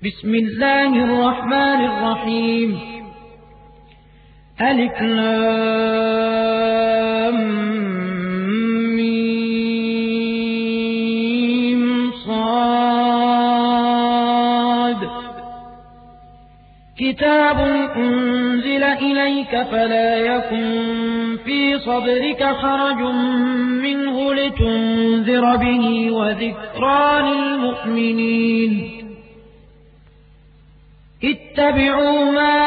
بسم الله الرحمن الرحيم. ألف لام ميم صاد. كتاب أنزل إليك فلا يكن في صدرك حرج منه لتنذر به وذكرى للمؤمنين. اتبعوا ما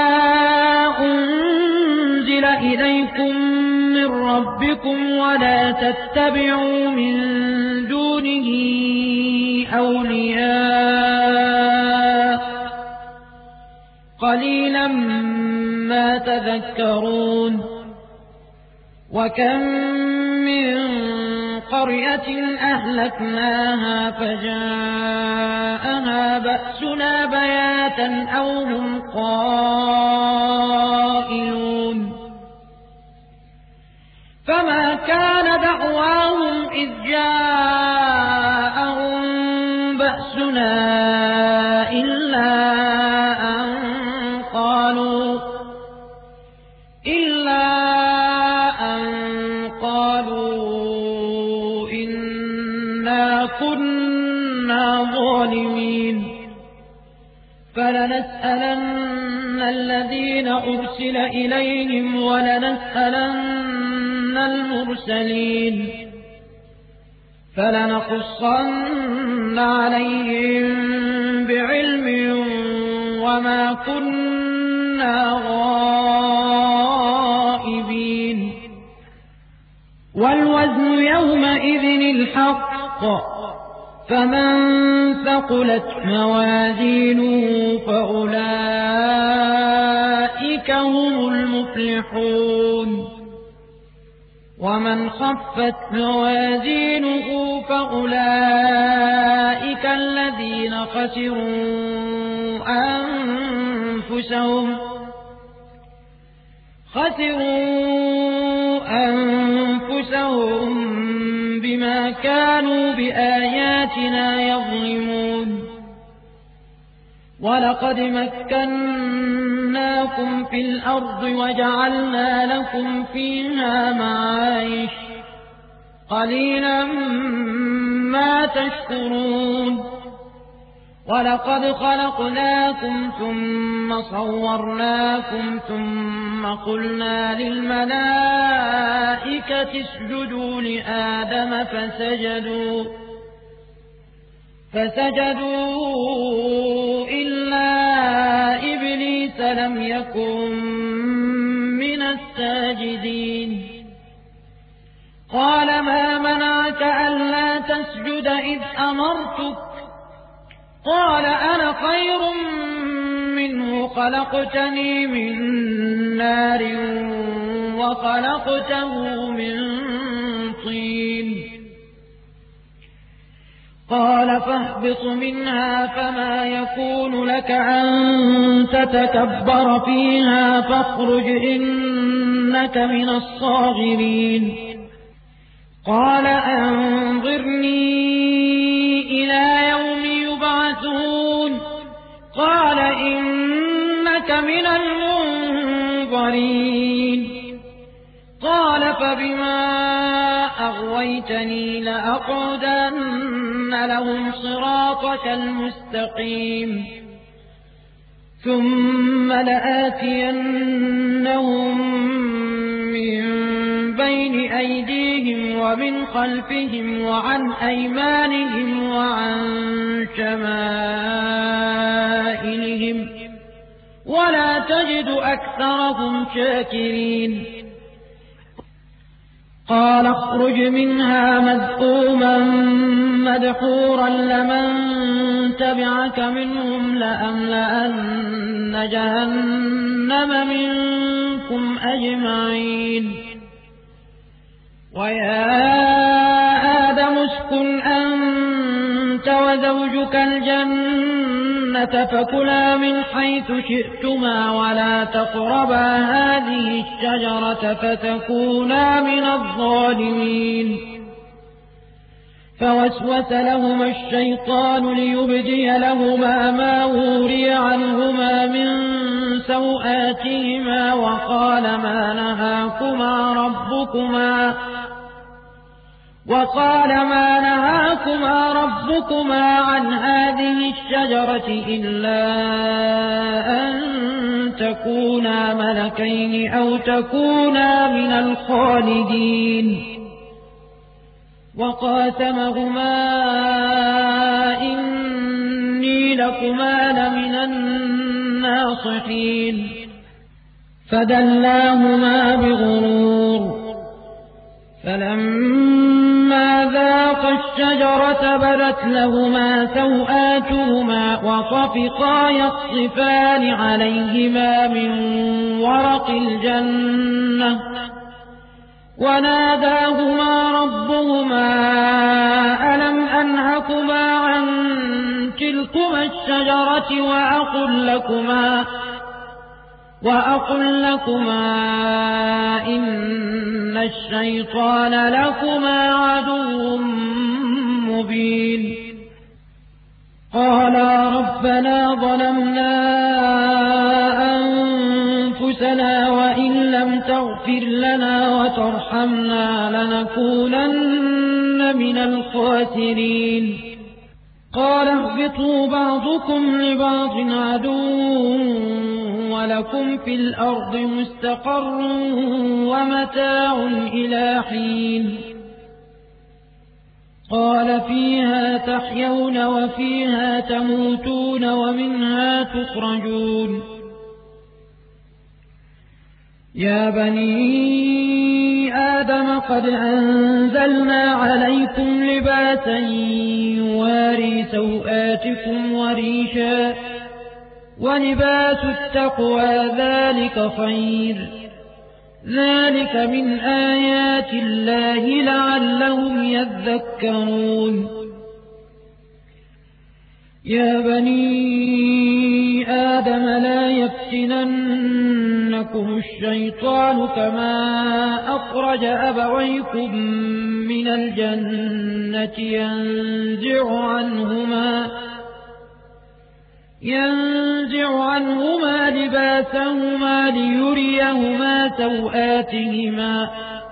أنزل إليكم من ربكم ولا تتبعوا من دونه أولياء قليلا ما تذكرون. وكم من قرية أهلكناها فجاءها بأسنا بياتا أو هم قائلون. فما كان دعواهم إذ جاءهم بأسنا إلا أن قالوا إنا كنا ظالمين. فلنسألن الذين أرسل إليهم ولنسألن المرسلين. فلنقصن عليهم بعلم وما كنا غائبين. والوزن يومئذ الحق. فمن ثقلت موازينه فأولئك هم المفلحون. ومن خفت موازينه فأولئك الذين خسروا أنفسهم بما كانوا بآياتنا يظلمون. ولقد مكناكم في الأرض وجعلنا لكم فيها معايش قليلا ما تشكرون. ولقد خلقناكم ثم صورناكم ثم قلنا للملائكة اسجدوا لآدم فسجدوا إلا إبليس لم يكن من الساجدين. قال ما منعك ألا تسجد إذ أمرتك؟ قال أنا خير منه خلقتني من نار وخلقته من طين. قال فاهبط منها فما يكون لك أن تتكبر فيها فاخرج إنك من الصاغرين. قال أنظرني إلى يوم يبعثون. قال إنك من المنظرين. قال فبما أغويتني لأقعدن لهم صراطك المستقيم ثم لآتينهم من بين أيديهم ومن خلفهم وعن أيمانهم وعن شمائلهم ولا تجد أكثرهم شاكرين. قال اخرج منها مذءوما مدحورا لمن تبعك منهم لأملأن جهنم منكم أجمعين. ويا آدم اسكن أنت وزوجك الجنة فكلا من حيث شئتما ولا تقربا هذه الشجرة فتكونا من الظالمين. فوسوس لهما الشيطان ليبدي لهما ما وري عنهما من سوآتهما وقال ما نهاكما ربكما عن هذه الشجرة إلا أن تكونا ملكين أو تكونا من الخالدين وقاسمهما إني لكما لمن الناصحين فدلاهما بغرور فلما ذاقا الشجرة بدت لهما سوآتهما وطفقا يخصفان عليهما من ورق الجنة وناداهما ربهما ألم أنهكما عن تلكما الشجرة وأقل لكما إن الشيطان لكما عدو مبين قالا ربنا ظلمنا أنفسنا وإن لم تغفر لنا وترحمنا لنكونن من الخاسرين قال اهبطوا بعضكم لبعض عدو ولكم في الأرض مستقر ومتاع إلى حين قال فيها تحيون وفيها تموتون ومنها تخرجون يا بني آدم قد أنزلنا عليكم لباسا يواري سوآتكم وريشا ولباس التقوى ذلك خير ذلك من آيات الله لعلهم يذكرون يا بني آدم لا يفتننكم الشيطان كما أخرج أبويكم من الجنة ينزع عنهما لباسهما ليريهما سوآتهما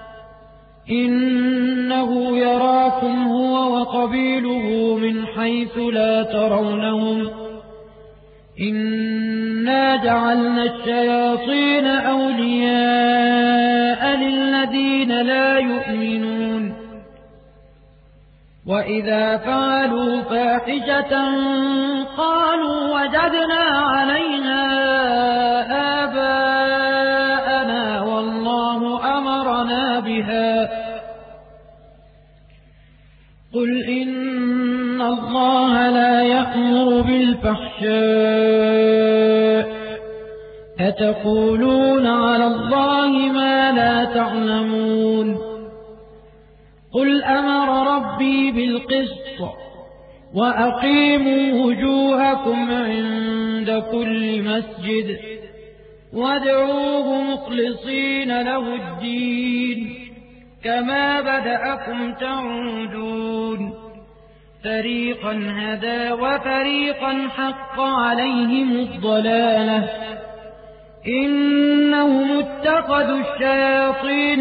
إنه يراكم هو وقبيله من حيث لا ترونهم إنا جعلنا الشياطين أولياء للذين لا يؤمنون وإذا فعلوا فاحشة قالوا وجدنا عليها آباءنا والله أمرنا بها قل إن الله لا يأمر بالفحشاء أتقولون على الله ما لا تعلمون قل أمر ربي بالقسط وأقيموا وجوهكم عند كل مسجد وادعوه مخلصين له الدين كما بدأكم تعودون فريقا هدى وفريقا حق عليهم الضلالة إنهم اتخذوا الشياطين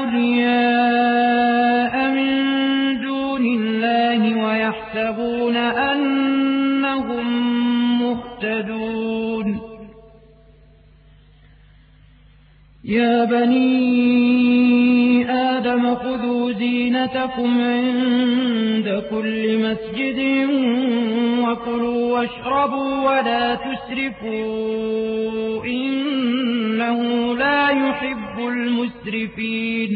أولياء من دون الله ويحسبون أنهم مهتدون يا بني آدم خذوا زينتكم عند كل مسجد وكلوا واشربوا ولا تسرفوا إنه لا يحب المسرفين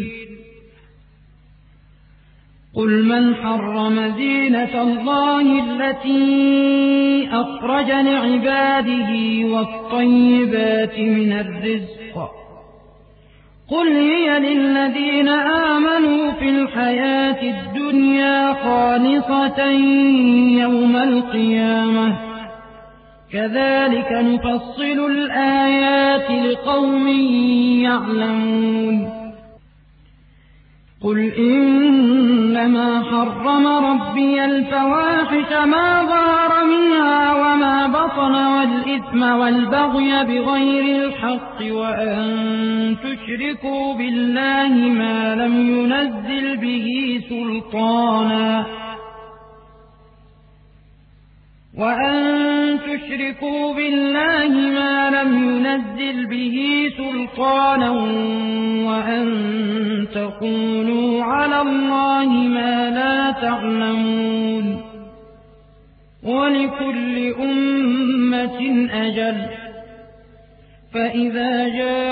قل من حرم زينة الله التي أخرج لعباده والطيبات من الرزق قل هي للذين آمنوا في الحياة الدنيا خالصة يوم القيامة كذلك نفصل الآيات لقوم يعلمون قل إنما حرم ربي الفواحش ما ظهر منها وما بطن والإثم والبغي بغير الحق وأن تشركوا بالله ما لم ينزل به سلطانا وأن تقولوا على الله ما لا تعلمون ولكل أمة أجل فإذا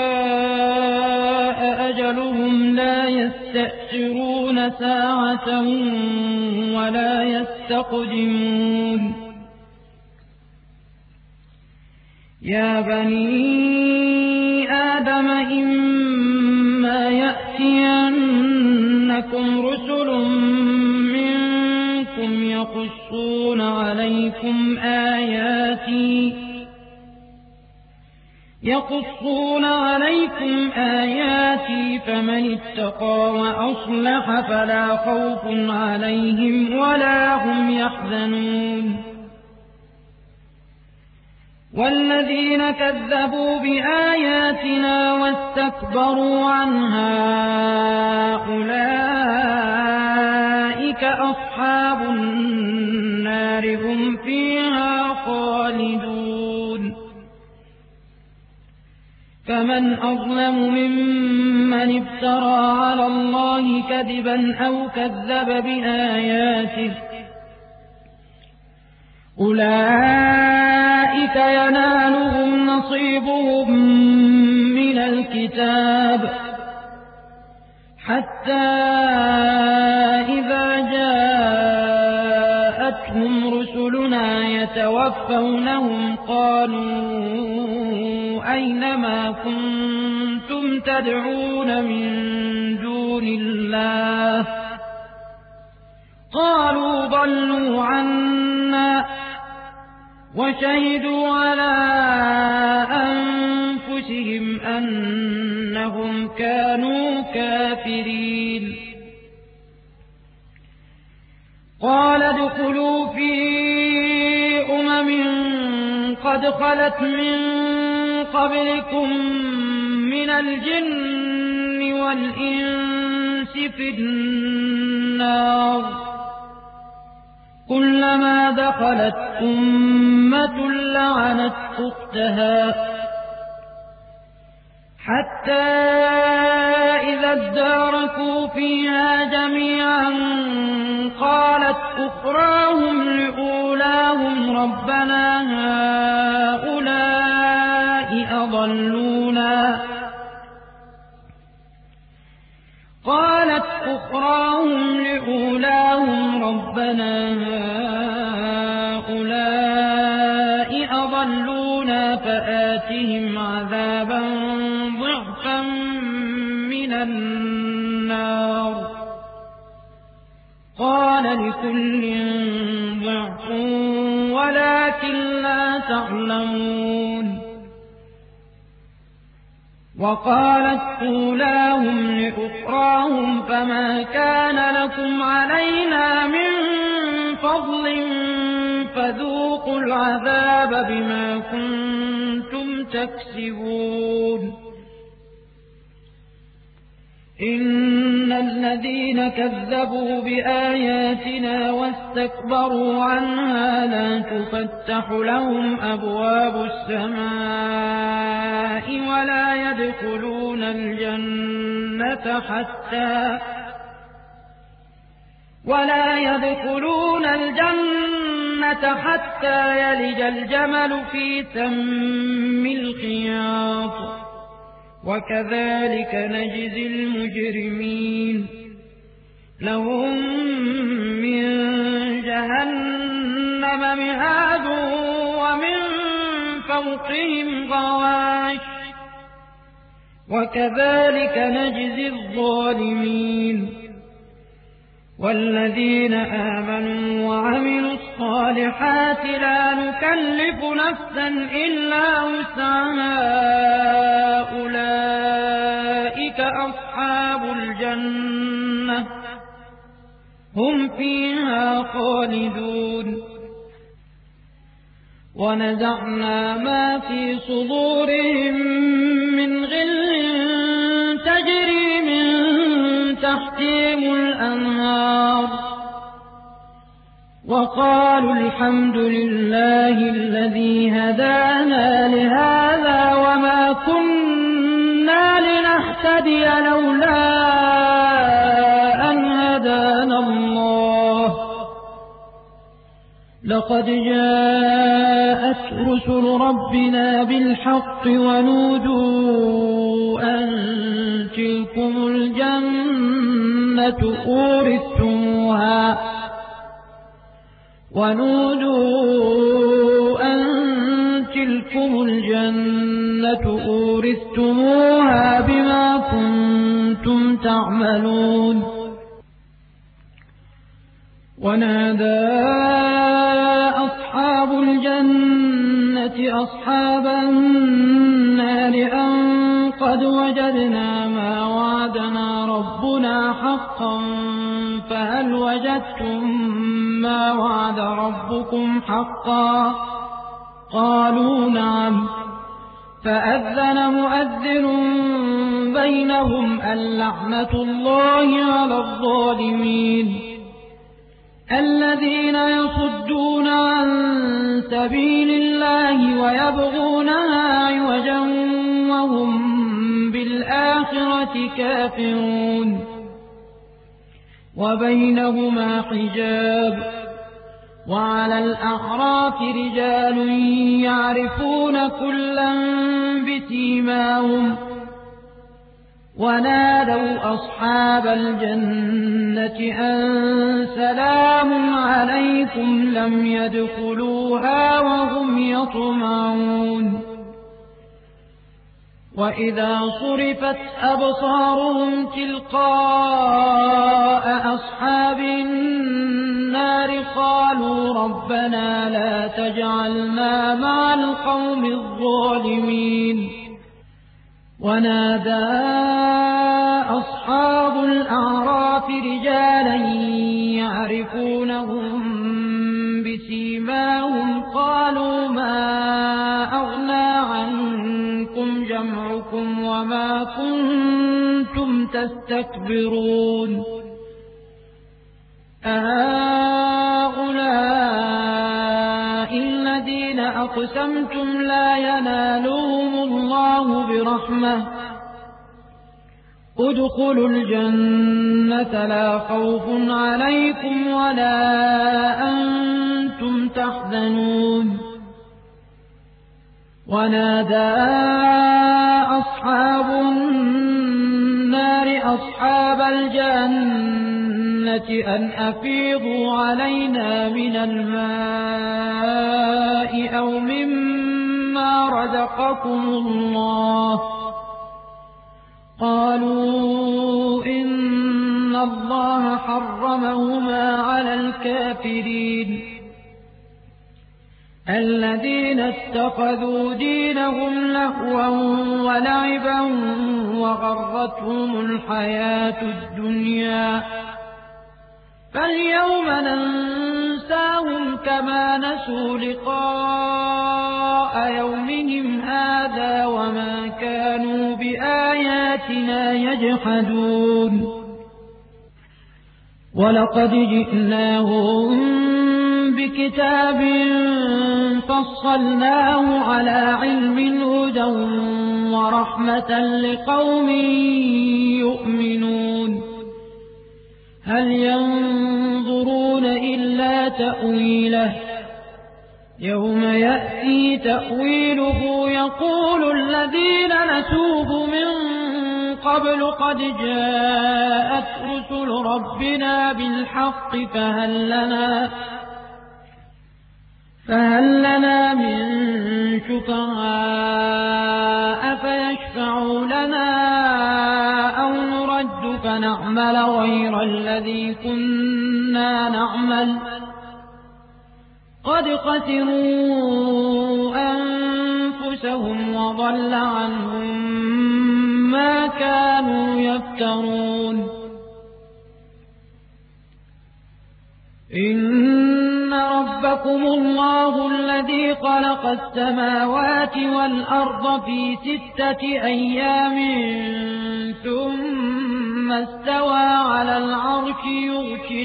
جاء أجلهم لا يستأخرون ساعة ولا يستقدمون يا بني آدم إما يأتينكم رسل منكم يقصون عليكم آياتي فمن اتقى وأصلح فلا خوف عليهم ولا هم يحزنون والذين كذبوا بآياتنا واستكبروا عنها أولئك أصحاب النار هم فيها خالدون فمن أظلم ممن افترى على الله كذبا أو كذب بآياته أولئك ينالهم نصيبهم من الكتاب حتى إذا جاءتهم رسلنا يتوفونهم قالوا أين ما كنتم تدعون من دون الله قالوا ضلوا عنا وشهدوا على أنفسهم أنهم كانوا كافرين قال ادخلوا في قد خلت من قبلكم من الجن والإنس في النار كلما دخلت أمة لعنت أختها حتى إذا اداركوا فيها جميعا قالت أخراهم لأولاهم ربنا هؤلاء أضلونا فآتهم عذابا ضعفا من النار قال لكل ضعف ولكن لا تعلمون وقالت أولاهم لأخراهم فما كان لكم علينا من فضل فذوقوا العذاب بما كنتم تكسبون إن الذين كذبوا بآياتنا واستكبروا عنها لا تفتح لهم أبواب السماء ولا يدخلون الجنة حتى يلج الجمل في سم الخياط وكذلك نجزي المجرمين لهم من جهنم مهاد ومن فوقهم غواش وكذلك نجزي الظالمين والذين آمنوا وعملوا الصالحات لا نكلف نفسا إلا وسعها أولئك أصحاب الجنة هم فيها خالدون ونزعنا ما في صدورهم من غل تجري من تحتهم الأنهار وقالوا الحمد لله الذي هدانا لهذا وما كنا لنهتدي لولا أن هدانا الله لقد جاءت رسل ربنا بالحق ونودوا أن تلكم الجنة أورثتموها بما كنتم تعملون ونادى أصحاب الجنة أصحاب النار أن قد وجدنا ما وعدنا ربنا حقا فهل وجدتم ما وعد ربكم حقا قالوا نعم فأذن مؤذن بينهم اللعنة الله على الظالمين الذين يصدون عن سبيل الله ويبغونها عوجا وهم بالآخرة كافرون وبينهما حجاب وعلى الأعراف رجال يعرفون كلا بسيماهم ونادوا أصحاب الجنة أن سلام عليكم لم يدخلوها وهم يطمعون وإذا صرفت أبصارهم تلقاء أصحاب النار قالوا ربنا لا تجعلنا مع القوم الظالمين ونادى أصحاب الأعراف رجالا يعرفونهم بسيماهم قالوا ما أغنى عنكم جمعكم وما كنتم تستكبرون أهؤلاء الذين أقسمتم لا ينالهم الله برحمة ادخلوا الجنة لا خوف عليكم ولا أنتم تحزنون ونادى أصحاب النار أصحاب الجنة أن أفيضوا علينا من الماء أو مما رزقكم الله قالوا إن الله حرمهما على الكافرين الذين اتخذوا دينهم لهوا ولعبا وغرتهم الحياة الدنيا فاليوم ننساهم كما نسوا لقاء يومهم هذا وما كانوا بآياتنا يجحدون ولقد جئناهم بكتاب فصلناه على علم هدى ورحمة لقوم يؤمنون هل ينظرون إلا تأويله يوم يأتي تأويله يقول الذين نسوه من قبل قد جاءت رسل ربنا بالحق فهل لنا من شفعاء فيشفعوا لنا أو نرد فنعمل غير الذي كنا نعمل قد خسروا أنفسهم وضل عنهم ما كانوا يفترون إن ربكم الله الذي خلق السماوات والأرض في 6 أيام ثم استوى على العرش يغشي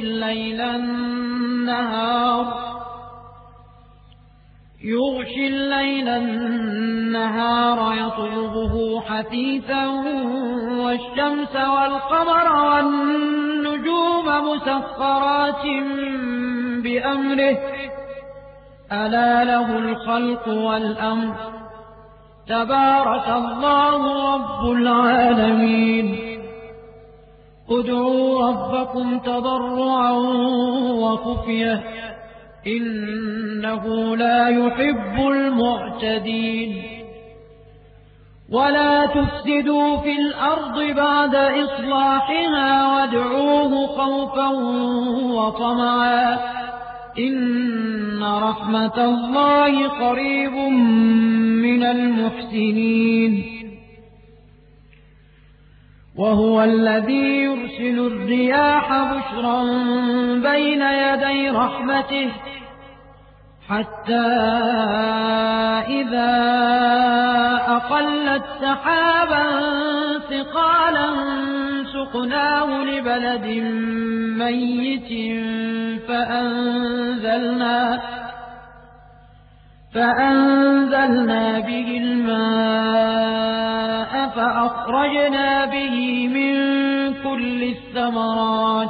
الليل النهار يطلبه حثيثا والشمس والقمر والنجوم مسخرات بأمره ألا له الخلق والأمر تبارك الله رب العالمين ادعوا ربكم تضرعا وخفية إنه لا يحب المعتدين ولا تفسدوا في الأرض بعد إصلاحها وادعوه خوفا وطمعا إن رحمة الله قريب من المحسنين وهو الذي يرسل الرياح بشرا بين يدي رحمته حتى إذا أقلت سحابا ثقالا سقناه لبلد ميت فأنزلنا به الماء فأخرجنا به من كل الثمرات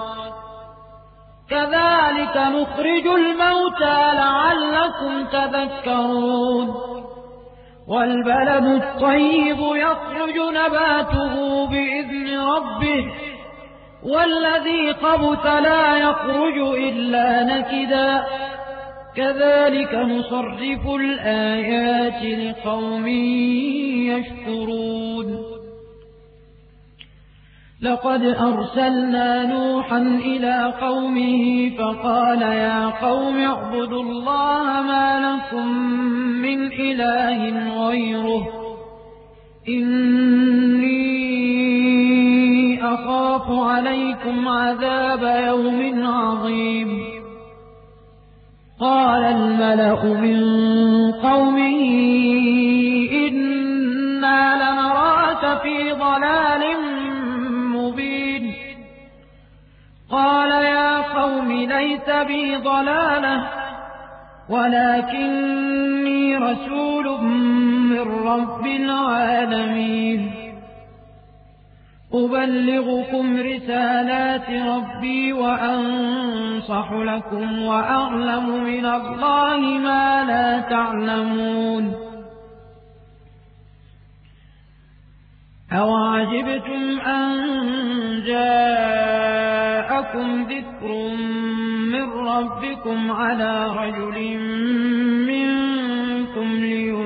كذلك نخرج الموتى لعلكم تذكرون والبلد الطيب يخرج نباته بإذن ربه والذي خبث لا يخرج إلا نكدا كذلك نصرف الآيات لقوم يشكرون لقد أرسلنا نوحا إلى قومه فقال يا قوم اعبدوا الله ما لكم من إله غيره إني أخاف عليكم عذاب يوم عظيم قال الملأ من قومه إنا لنراك في ضلال مبين قال يا قوم ليس بي ضلالة ولكني رسول من رب العالمين أبلغكم رسالات ربي وأنصح لكم وأعلم من الله ما لا تعلمون أوعجبتم أن جاءكم ذكر من ربكم على رجل منكم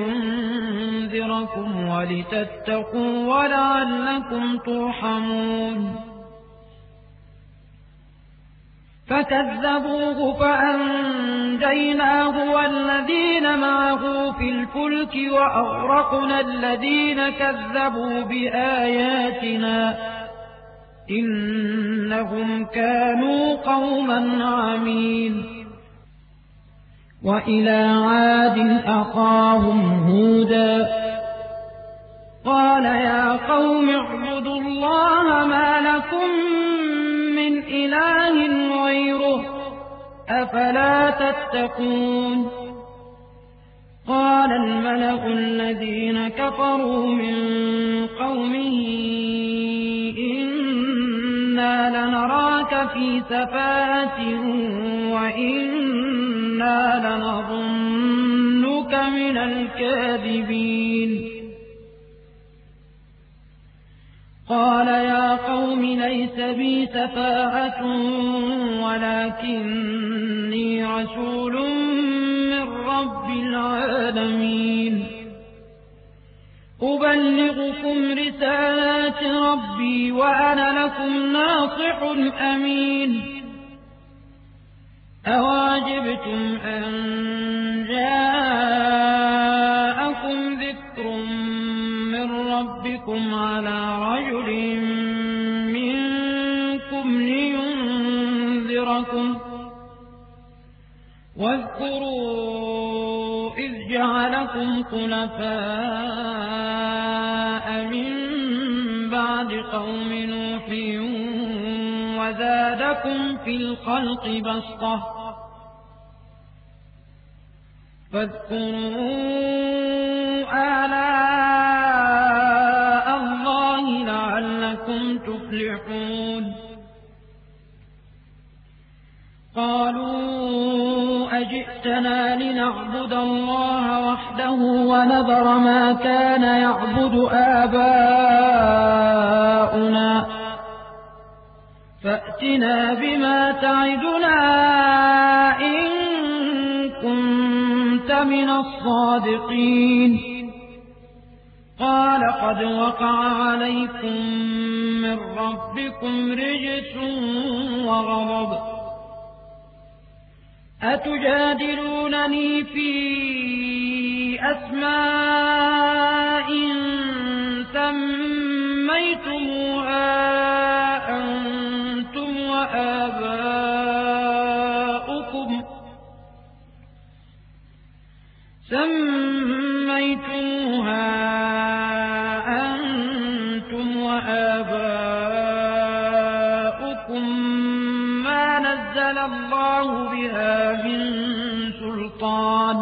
لينذركم ولتتقوا ولعلكم ترحمون فكذبوه فأنجيناه والذين معه في الفلك وأغرقنا الذين كذبوا بآياتنا إنهم كانوا قوما عمين وإلى عاد أخاهم هودا قال يا قوم اعبدوا الله ما لكم من إله غيره أفلا تتقون قال الملأ الذين كفروا من قومه إنا لنراك في سفاهة وإنا لنظنك من الكاذبين قال يا قوم ليس بي سفاهة ولكني رسول من رب العالمين أبلغكم رسالات ربي وأنا لكم ناصح أمين أواجبتم أن جاءكم ذكر من ربكم على رجل منكم لينذركم واذكروا إذ جعلكم خلفاء من بعد قوم نوح وزادكم في الخلق بسطة فاذكروا آلاء الله لعلكم تفلحون قالوا أجئتنا لنعبد الله وحده ونذر ما كان يعبد آباؤنا فأتنا بما تعدنا إن كنت من الصادقين قال قد وقع عليكم من ربكم رجس وغضب أتجادلونني في أسماء سميتموها أنتم وآباؤكم ما نزل الله بها من سلطان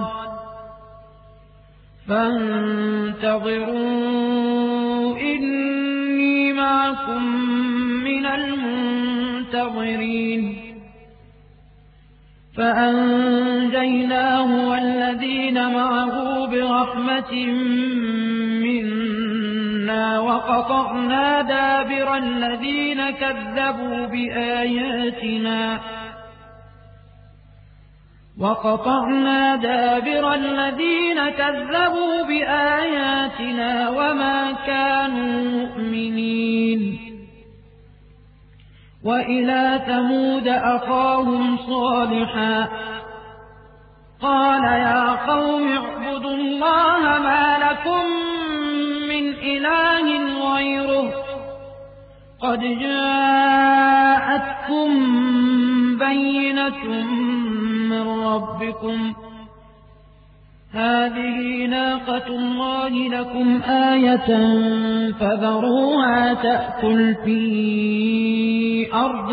فانتظروا إني معكم من المنتظرين فأنجيناه والذين معه برحمة منا وقطعنا دابر الذين كذبوا بآياتنا وما كانوا مؤمنين وإلى ثمود أخاهم صالحا قال يا قوم اعبدوا الله ما لكم من إله غيره قد جاءتكم بينة من ربكم هذه ناقة الله لكم آية فذروها تأكل في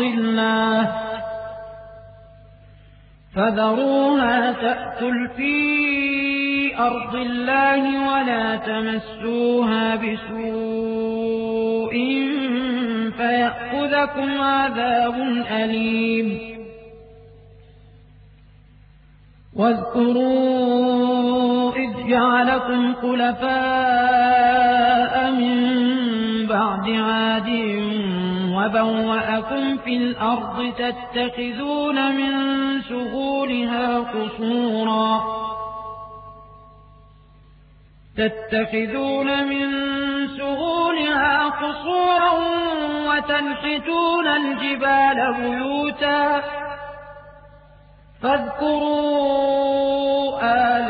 أرض الله ولا تمسوها بسوء فيأخذكم عذاب أليم واذكروا إذ جعلكم خلفاء من بعد عاد وبوأكم في الأرض تتخذون من سهولها قصورا وتنحتون الجبال بيوتا فاذكروا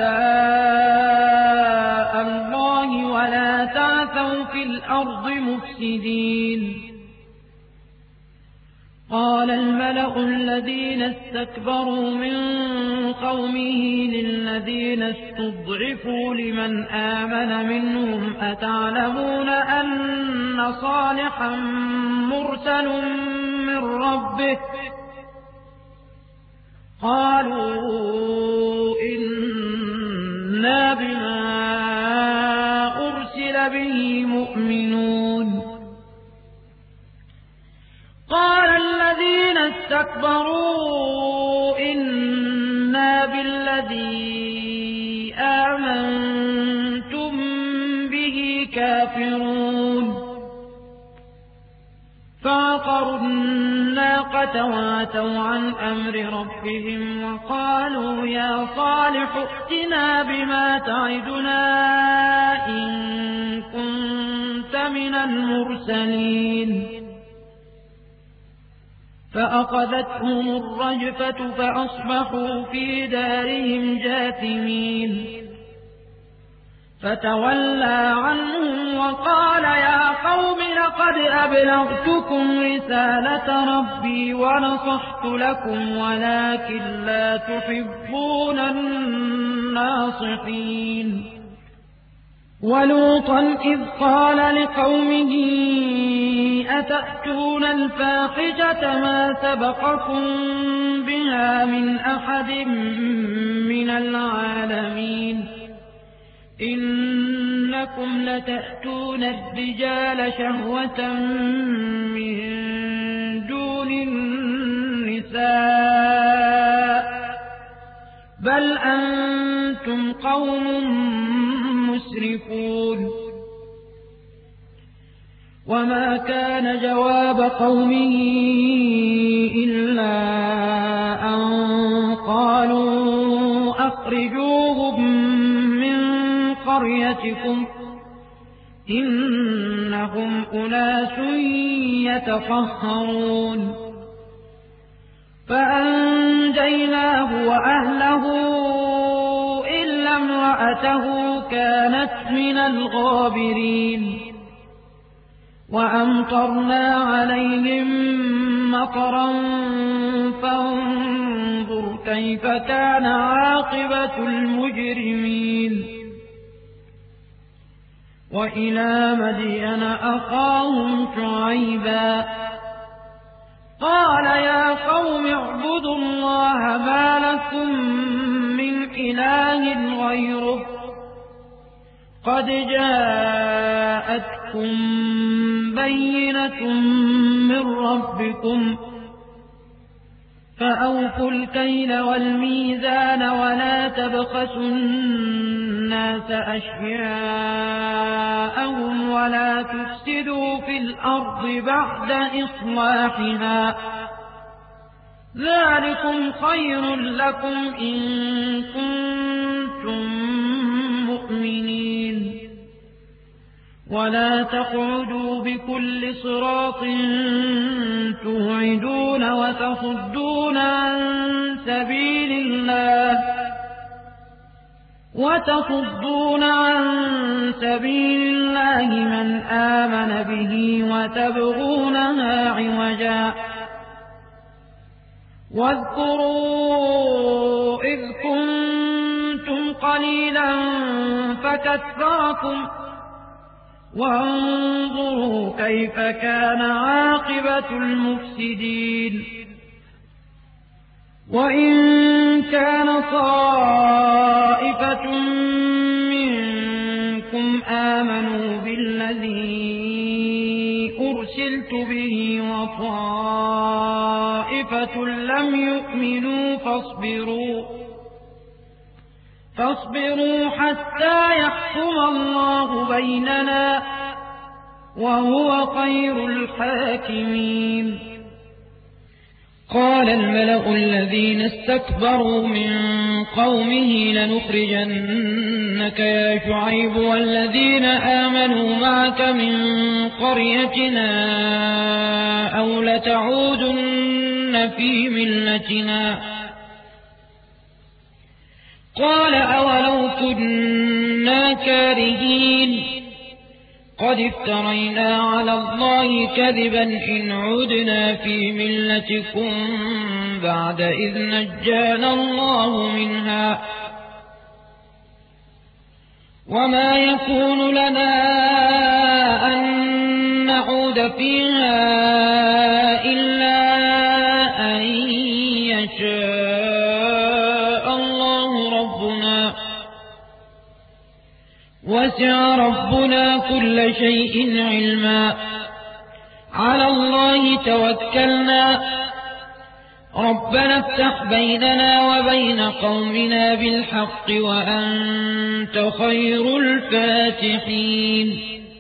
آلاء الله ولا تعثوا في الأرض مفسدين قال الملأ الذين استكبروا من قومه للذين استضعفوا لمن آمن منهم أتعلمون أن صالحا مرسل من ربه قالوا إنا بما أرسل به مؤمنون قال الذين استكبروا إنا بالذي آمنتم به كافرون فعقروا الناقة وعتوا عن أمر ربهم وقالوا يا صالح ائتنا بما تعدنا إن كنت من المرسلين فأخذتهم الرجفة فأصبحوا في دارهم جاثمين فتولى عنهم وقال يا قوم لقد أبلغتكم رسالة ربي ونصحت لكم ولكن لا تحبون الناصحين. ولوطا إذ قال لقومه أتأتون الفاحشة ما سبقكم بها من أحد من العالمين إنكم لتأتون الرجال شهوة من دون النساء بل أنتم قوم مسرفون. وما كان جواب قومه إلا أن قالوا أخرجوهم من قريتكم إنهم أناس يتطهرون. فأنجيناه وأهله إلا امرأته كانت من الغابرين. وأمطرنا عليهم مطرا فانظر كيف كان عاقبة المجرمين. وإلى مدين أخاهم شعيبا قال يا قوم اعبدوا الله ما لكم من إله غيره قد جاءتكم بينة من ربكم فأوفوا الكيل والميزان ولا تبخسوا الناس أشياءهم ولا تفسدوا في الأرض بعد إصلاحها ذلكم خير لكم إن كنتم مؤمنين. ولا تقعدوا بكل صراط توعدون وتصدون عن سبيل الله من آمن به وتبغونها عوجا. واذكروا إذ كنتم قليلا فكثركم وانظروا كيف كان عاقبة المفسدين. وإن كان طائفة منكم آمنوا بالذي أرسلت به وطائفة لم يؤمنوا فاصبروا حتى يحكم الله بيننا وهو خير الحاكمين. قال الملأ الذين استكبروا من قومه لنخرجنك يا شعيب والذين آمنوا معك من قريتنا أو لتعودن في ملتنا. قال أولو كنا كارهين قد افترينا على الله كذبا إن عدنا في ملتكم بعد إذ نجانا الله منها وما يكون لنا أن نعود فيها إلا أن يشاء الله ربنا وسع ربنا كل شيء علما على الله توكلنا ربنا افتح بيننا وبين قومنا بالحق وأنت خير الفاتحين.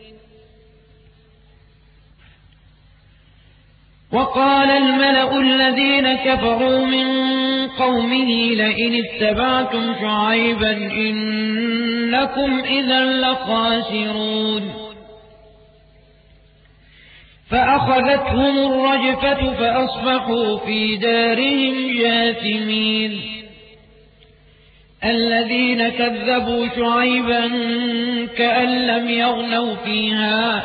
وقال الملأ الذين كفروا من قومه لئن اتبعتم شعيبا إنكم إذا لخاسرون. فأخذتهم الرجفة فأصبحوا في دارهم جاثمين. الذين كذبوا شعيبا كأن لم يغنوا فيها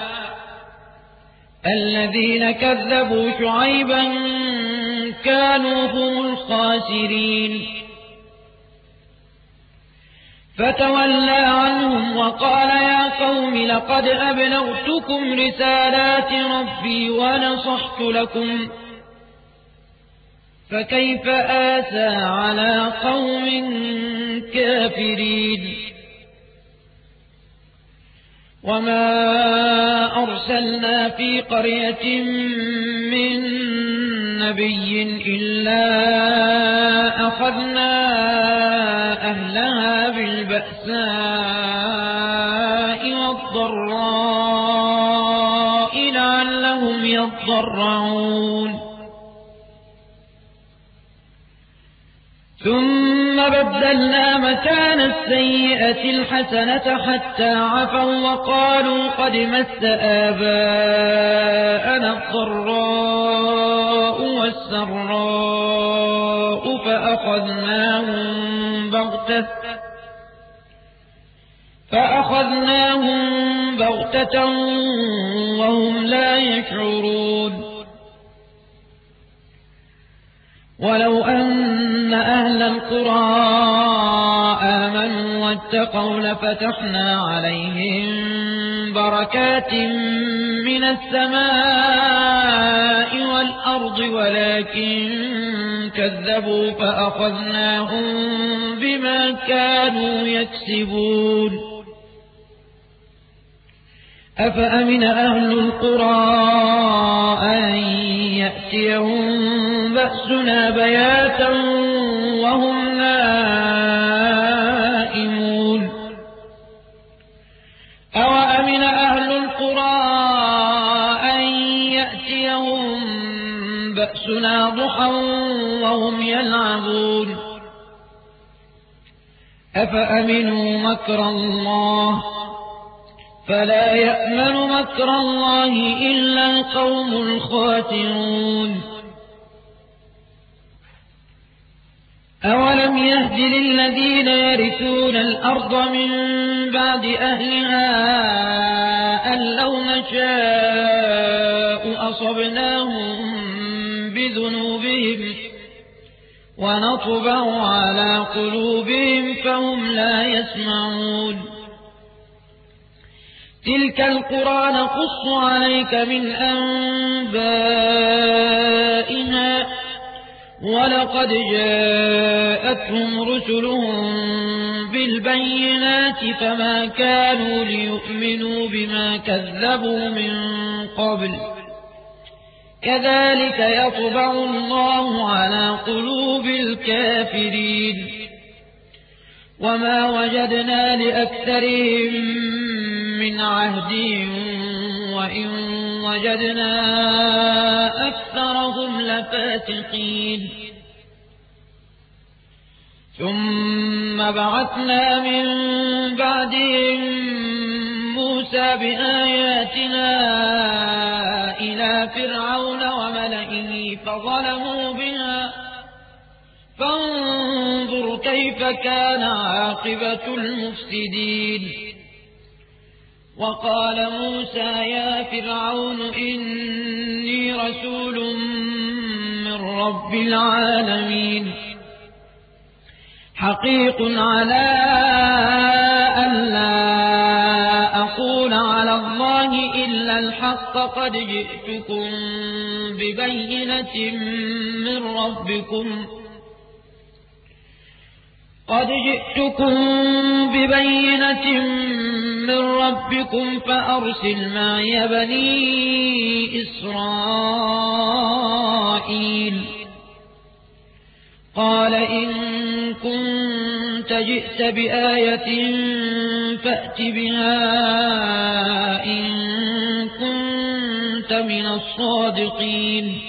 الذين كذبوا شعيبا كانوا هم الخاسرين فتولى عنهم وقال يا قوم لقد أبلغتكم رسالات ربي ونصحت لكم فكيف آسى على قوم كافرين وما أرسلنا في قرية من نبي إلا أخذنا أهلها بالبأساء والضراء لعلهم يضرعون ثم بدلنا مكان السيئة الحسنة حتى عفوا وقالوا قد مس آباءنا الضراء والسراء فأخذناهم بغتة وهم لا يشعرون ولو أن أهل القرى آمنوا واتقوا لفتحنا عليهم بركات من السماء والأرض ولكن كذبوا فأخذناهم بما كانوا يكسبون أفأمن أهل القرى أن يأتيهم بأسنا بياتا وهم نائمون أوأمن أهل القرى أن يأتيهم بأسنا ضحى وهم يلعبون أفأمنوا مكر الله فلا يأمن مكر الله إلا القوم الخاسرون أولم يهد للذين يرثون الأرض من بعد أهلها أن لو نشاء أصبناهم بذنوبهم ونطبع على قلوبهم فهم لا يسمعون تلك القرى نقص عليك من أنبائها ولقد جاءتهم رسلهم بالبينات فما كانوا ليؤمنوا بما كذبوا من قبل كذلك يطبع الله على قلوب الكافرين وما وجدنا لأكثرهم من عهد وإن وجدنا أكثرهم لفاسقين ثم بعثنا من بعدهم موسى بآياتنا إلى فرعون وملئه فظلموا بها فانظر كيف كان عاقبة المفسدين وقال موسى يا فرعون إني رسول من رب العالمين حقيق على أن لا أقول على الله إلا الحق قد جئتكم ببينة من ربكم فأرسل معي بني إسرائيل قال إن كنت جئت بآية فأت بها إن كنت من الصادقين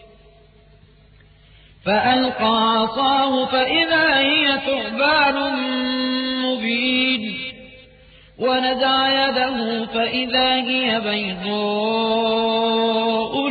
فألقى عصاه فإذا هي ثعبان مبين ونزع يده فإذا هي بيضاء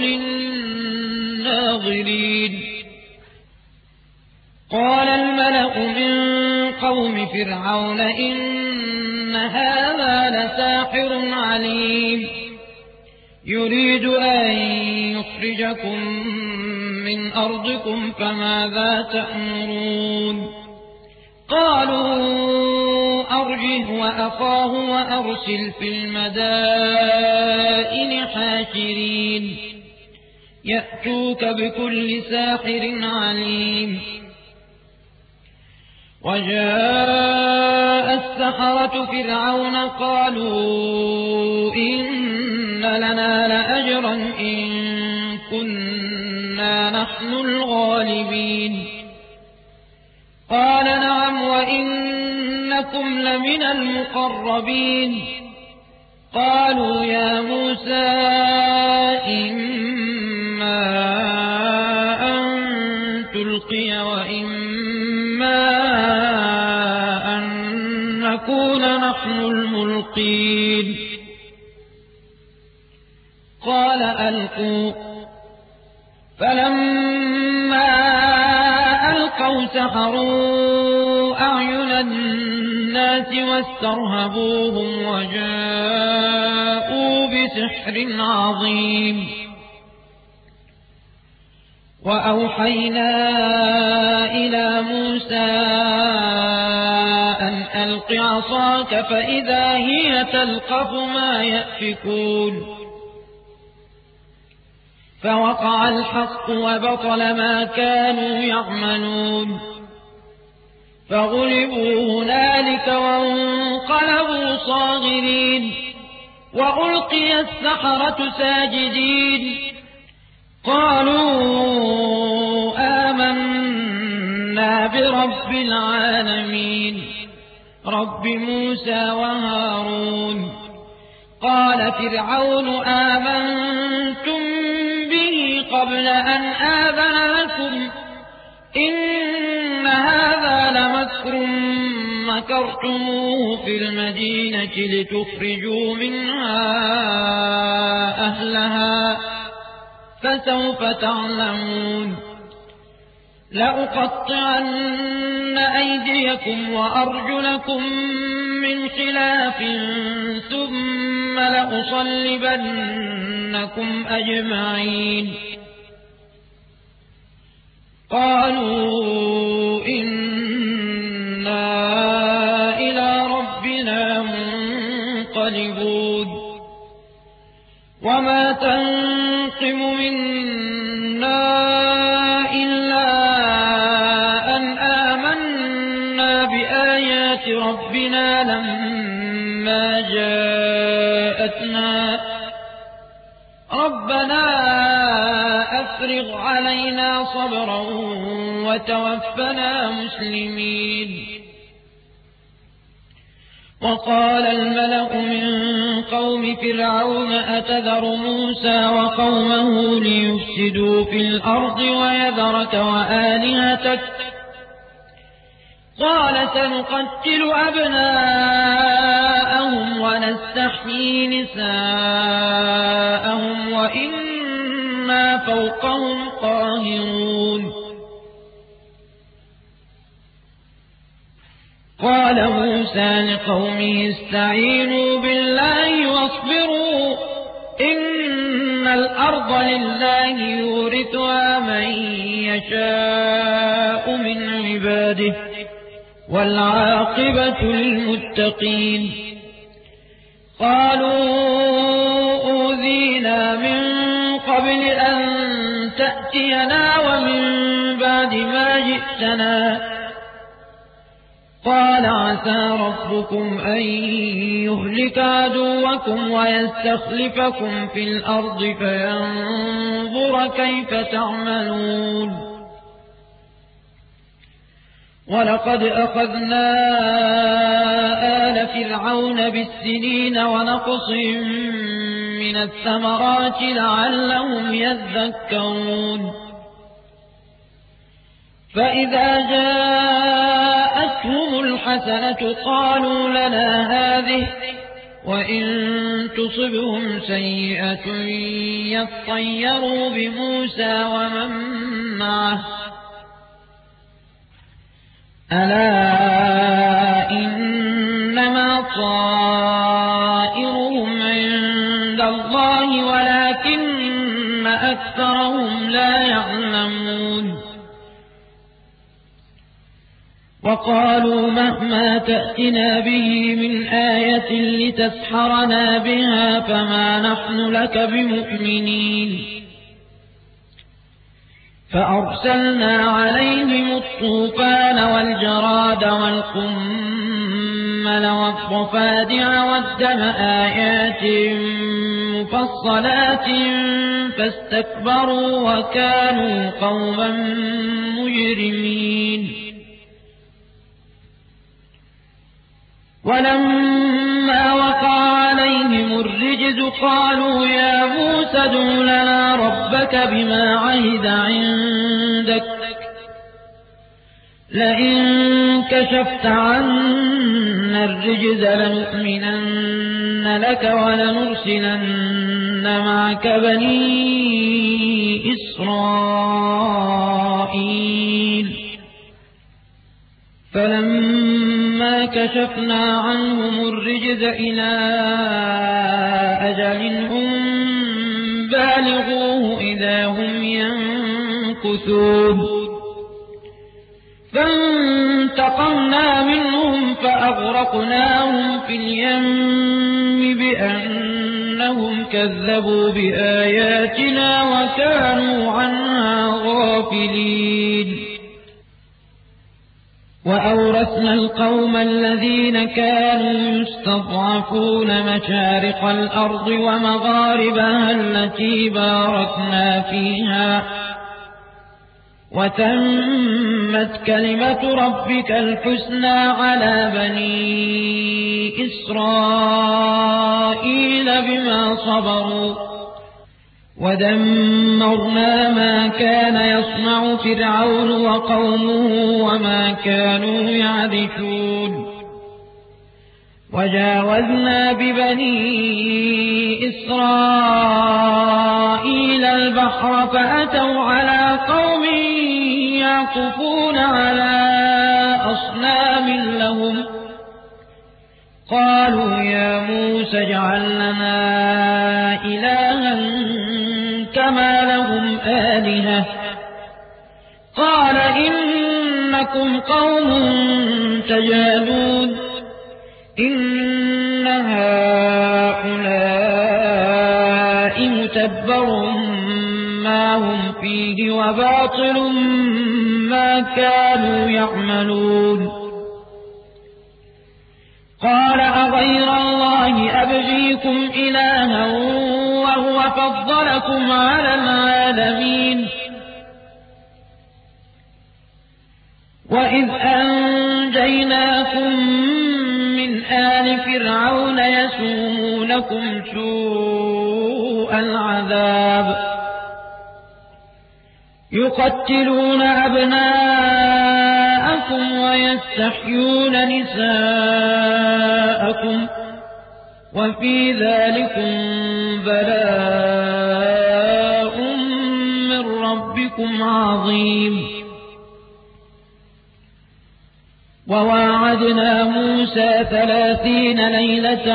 للناظرين قال الملأ من قوم فرعون إن هذا لساحر عليم يريد أن يخرجكم من أرضكم فماذا تأمرون قالوا أرجه وأخاه وأرسل في المدائن حاشرين يأتوك بكل ساحر عليم وجاء السحرة فرعون قالوا إن لنا لأجرا إن كنا نحن الغالبين قال نعم وإنكم لمن المقربين قالوا يا موسى إما أن تلقي وإما أن نكون نحن الملقين قال ألقوا فلما ألقوا سحروا أعين الناس واسترهبوهم وجاءوا بسحر عظيم وأوحينا إلى موسى أن ألق عصاك فإذا هي تلقف ما يأفكون فوقع الحق وبطل ما كانوا يعملون فغلبوا هنالك وانقلبوا صاغرين وألقي السحرة ساجدين قالوا آمنا برب العالمين رب موسى وهارون قال فرعون آمنتم به قبل أن آذن لكم إن هذا لمكر مكرتموه في المدينة لتخرجوا منها أهلها فسوف تعلمون لأقطعن أيديكم وأرجلكم من خلاف ثم لأصلبنكم أجمعين قالوا إنا إلى ربنا منقلبون وما تنقم منا إلا أن آمنا بآيات ربنا لما جاءتنا ربنا أفرغ علينا صبرا وتوفنا مسلمين وقال الملأ من قوم فرعون أتذر موسى وقومه ليفسدوا في الأرض ويذرك وآلهتك قال سنقتل أبناءهم ونستحيي نساءهم وإنا فوقهم قاهرون قال موسى لقومه استعينوا بالله واصبروا إن الأرض لله يورثها من يشاء من عباده والعاقبة للمتقين قالوا أوذينا من قبل أن تأتينا ومن بعد ما جئتنا قال عسى ربكم أن يهلك عدوكم ويستخلفكم في الأرض فينظر كيف تعملون ولقد أخذنا آل فرعون بالسنين ونقص من الثمرات لعلهم يذكرون فإذا جاءتهم الحسنة قالوا لنا هذه وإن تصبهم سيئة يطيروا بموسى ومن معه ألا طائرهم عند الله ولكن أكثرهم لا يعلمون وقالوا مهما تأتنا به من آية لتسحرنا بها فما نحن لك بمؤمنين فأرسلنا عليهم الطوفان والجراد والقمل والضفادع والدم آيات مفصلات فاستكبروا وكانوا قوما مجرمين ولما وقع عليهم الرجز قالوا يا موسى ادع لنا ربك بما عهد عندك لئن كشفت عنا الرجز لنؤمنن لك ولنرسلن معك بني إسرائيل فلما كشفنا عنهم الرجز إلى أجل هم بالغوه إذا هم ينكثون فانتقمنا منهم فأغرقناهم في اليم بأنهم كذبوا بآياتنا وكانوا عنها غافلين وأورثنا القوم الذين كانوا يستضعفون مشارق الأرض ومغاربها التي باركنا فيها وتمت كلمة ربك الحسنى على بني إسرائيل بما صبروا ودمرنا ما كان يصنع فرعون وقومه وما كانوا يعرشون وجاوزنا ببني إسرائيل البحر فأتوا على قوم يعكفون على أصنام لهم قالوا يا موسى اجعل لنا إلها كما لهم آلهة قال إنكم قوم تجهلون إن هؤلاء متبر ما هم فيه وباطل ما كانوا يعملون قال أغير الله أبغيكم إلها وهو فضلكم على العالمين وإذ أنجيناكم من آل فرعون يسومونكم سوء العذاب يقتلون أبناءكم ويستحيون نساءكم وفي ذلكم بلاء من ربكم عظيم وواعدنا موسى 30 ليلة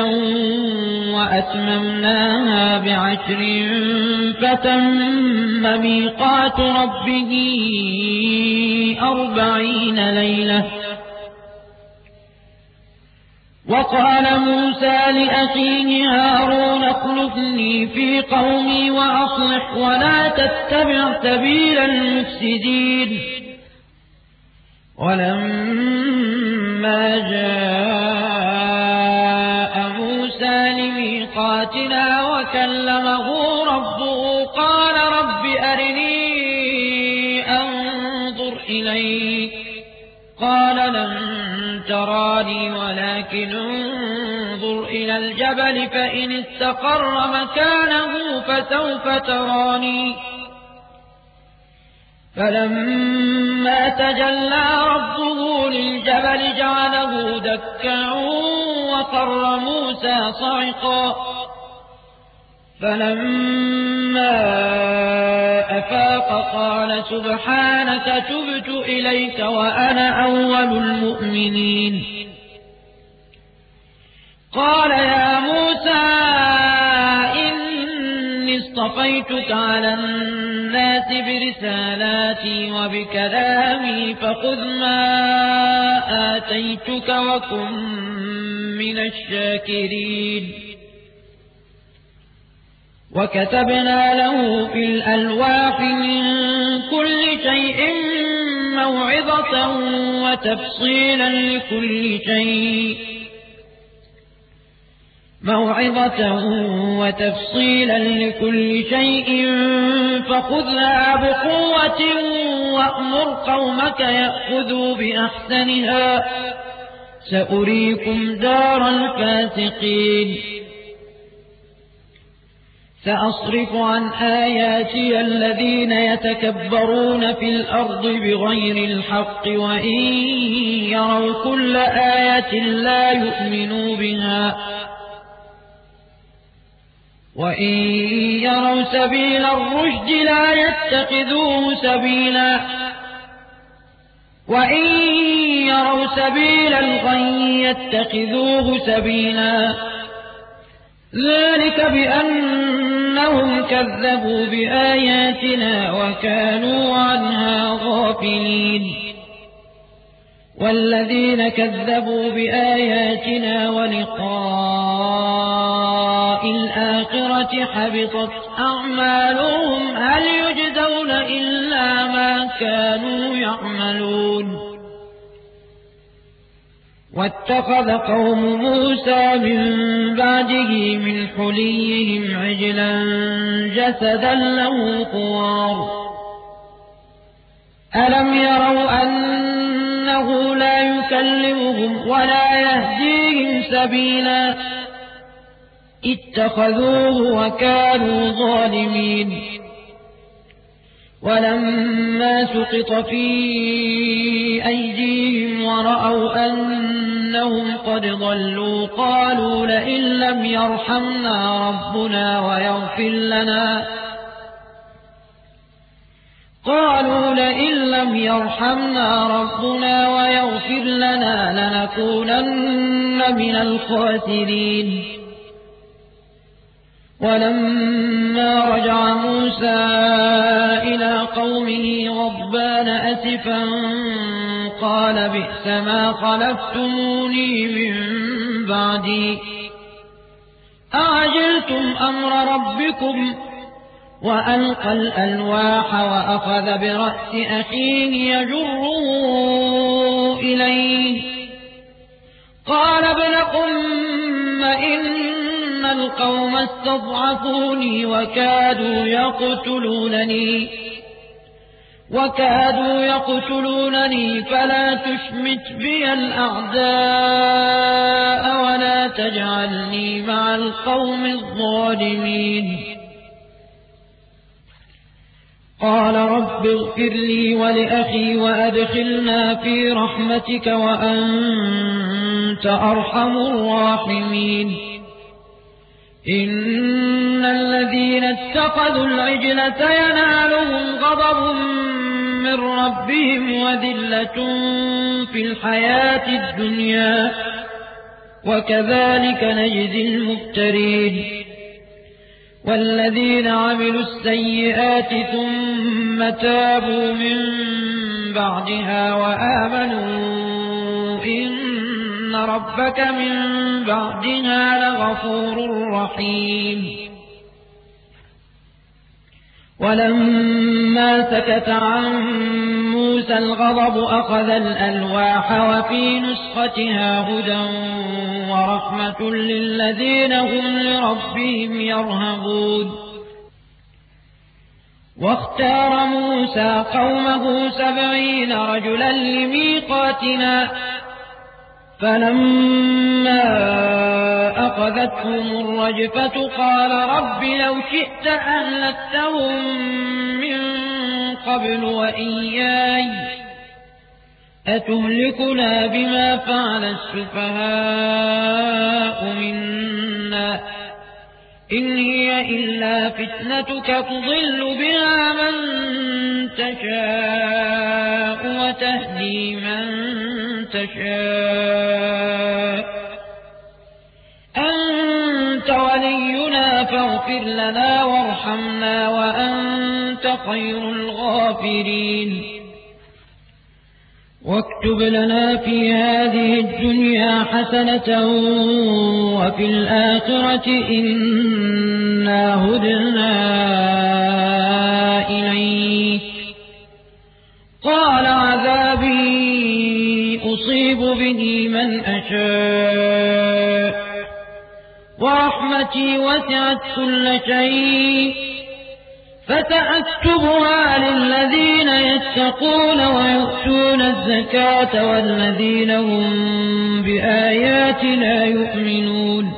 وأتممناها ب10 فتم ميقات ربه 40 ليلة وقال موسى لأخيه هارون اخلفني في قومي وأصلح ولا تتبع سبيل المفسدين ولما جاء موسى لميقاتنا وكلمه ربه قال رب أرني أنظر إليك قال لن تراني ولكن انظر إلى الجبل فإن استقر مكانه فسوف تراني فلما تجلى ربه للجبل جعله دكا وخر موسى صعقا فلما أفاق قال سبحانك تبت إليك وأنا أول المؤمنين قال يا موسى إني اصطفيتك على الناس برسالاتي وبكلامي فخذ ما آتيتك وكن من الشاكرين وكتبنا له في الألواح من كل شيء موعظة وتفصيلا لكل شيء فخذها بقوة وأمر قومك يأخذوا بأحسنها سأريكم دار الفاسقين سأصرف عن آياتي الذين يتكبرون في الأرض بغير الحق وإن يروا كل آية لا يؤمنوا بها وإن يروا سبيل الرشد لا يتخذوه سبيلا وإن يروا سبيل الغي يتخذوه سبيلا ذلك بأنهم كذبوا بآياتنا وكانوا عنها غافلين والذين كذبوا بآياتنا ولقاء الآخرة حبطت أعمالهم هل يجزون إلا ما كانوا يعملون واتخذ قوم موسى من بعده من حليهم عجلا جسدا له خوار ألم يروا أنه لا يكلمهم ولا يهديهم سبيلا اتخذوه وكانوا ظالمين ولما سقط في أيديهم ورأوا أنهم قد ضلوا قالوا لئن لم يرحمنا ربنا ويغفر لنا لنكونن من الخاسرين ولما رجع موسى إلى قومه غضبان أسفا قال بئس ما خلفتموني من بعدي أعجلتم أمر ربكم وألقى الألواح وأخذ برأس أخيه يجره إليه قال ابن أم إن القوم استضعفوني وكادوا يقتلونني فلا تشمت بي الأعداء ولا تجعلني مع القوم الظالمين قال رب اغفر لي ولأخي وأدخلنا في رحمتك وأنت أرحم الراحمين إن الذين اتخذوا العجلة ينالهم غضب من ربهم وذلة في الحياة الدنيا وكذلك نجزي المفترين والذين عملوا السيئات ثم تابوا من بعدها وآمنوا إن ربك من بعدها لغفور رحيم ولما سكت عن موسى الغضب أخذ الألواح وفي نسختها هدى ورحمة للذين هم لربهم يرهبون واختار موسى قومه 70 رجلا لميقاتنا فلما أخذتهم الرجفة قال رب لو شئت أهلكتهم من قبل وإياي أتهلكنا بما فعل السفهاء منا إن هي إلا فتنتك تضل بها من تشاء وتهدي من تشاء فاغفر لنا وارحمنا وأنت خير الغافرين واكتب لنا في هذه الدنيا حسنة وفي الآخرة إنا هدنا إليك قال عذابي أصيب به من أشاء ورحمتي وسعت كل شيء فسأكتبها للذين يتقون ويؤتون الزكاة والذين هم بآياتنا يؤمنون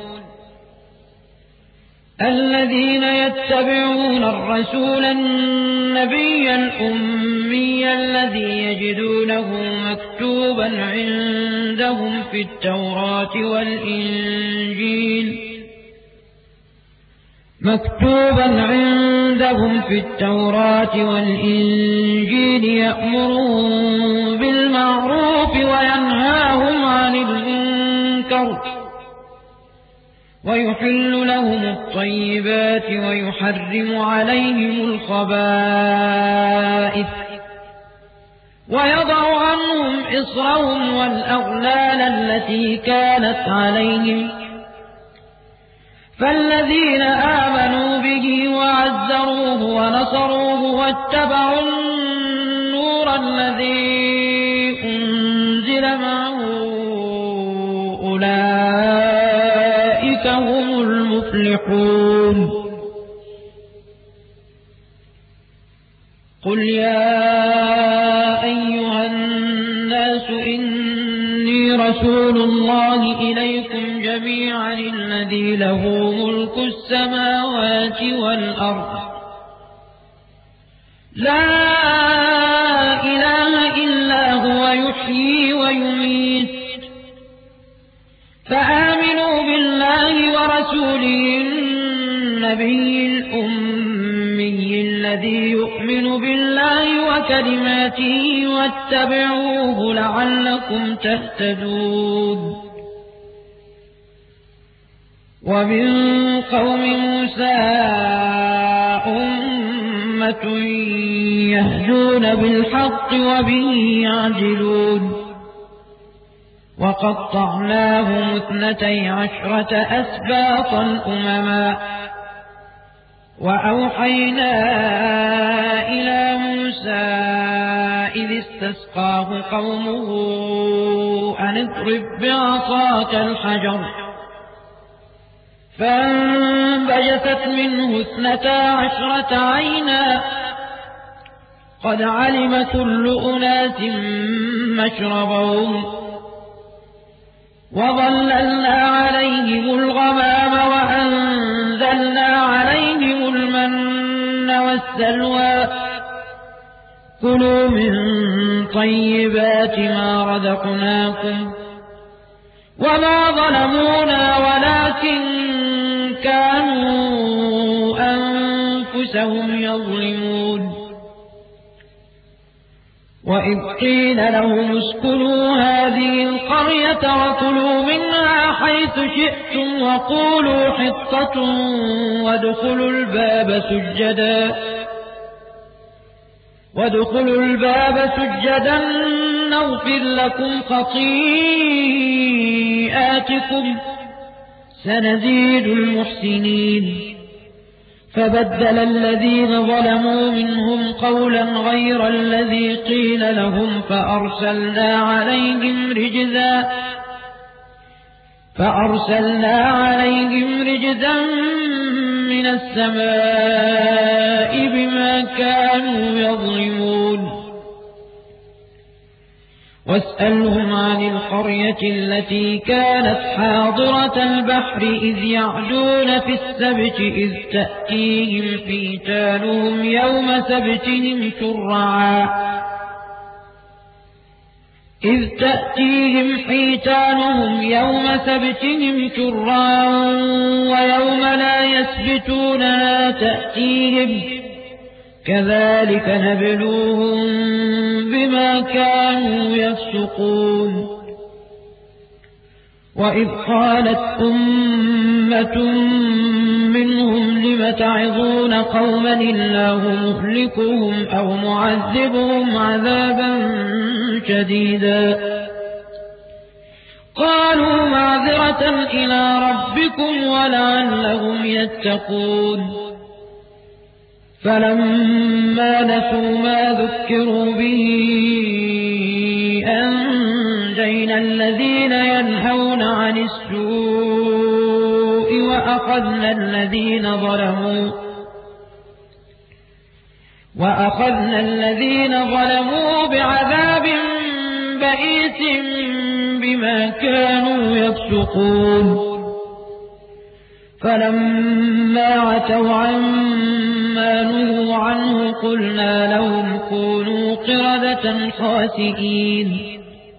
الذين يتبعون الرسول النبي الأمي الذي يجدونه مكتوبا عندهم في التوراة والإنجيل يأمرون بالمعروف وينهاهم عن المنكر ويحل لهم الطيبات ويحرم عليهم الخبائث ويضع عنهم إصرهم والأغلال التي كانت عليهم فالذين آمنوا به وعزروه ونصروه واتبعوا النور الذي أنزل معه أولئك هم المفلحون قل يا أيها الناس إني رسول الله إليكم جميعا الذي له ملك السماوات والأرض لا إله إلا هو يحيي ويميت فآمنوا بالله ورسوله النبي الأمي الذي يؤمن بالله وكلماته واتبعوه لعلكم تهتدون ومن قوم موسى أمة يهدون بالحق وبه يعدلون وقطعناهم 12 أسباطا أمما وأوحينا إلى موسى إذ استسقاه قومه أن اضرب بعصاك الحجر فانبجست منه 12 عينا قد علم كل أناس مشربهم وظللنا عليهم الغمام وأنزلنا عليهم المن والسلوى كلوا من طيبات ما رزقناكم وما ظلمونا ولكن كانوا أنفسهم يظلمون وإذ قيل لهم اسكنوا هذه القرية وكلوا منها حيث شئتم وقولوا حطة وادخلوا الباب سجدا نغفر لكم خطيئاتكم سنزيد المحسنين فبدل الذين ظلموا منهم قولا غير الذي قيل لهم فأرسلنا عليهم رجزا من السماء بما كانوا يظلمون واسألهم عن القرية التي كانت حاضرة البحر إذ يعدون في السبت إذ تأتيهم حيتانهم يوم سبتهم شرعا ويوم لا يسبتون لا تأتيهم كذلك نبلوهم بما كانوا يفسقون وإذ قالت أمة منهم تعظون قوما الله مهلكهم أو معذبهم عذابا شديدا قالوا معذرة إلى ربكم ولعلهم يتقون فلما نسوا ما ذكروا به أنجينا الذين ينهون عن السوء وأخذنا الذين ظلموا بعذاب بئيس بما كانوا يفسقون فلما عتوا عما نهوا عنه قلنا لهم كونوا قردة خاسئين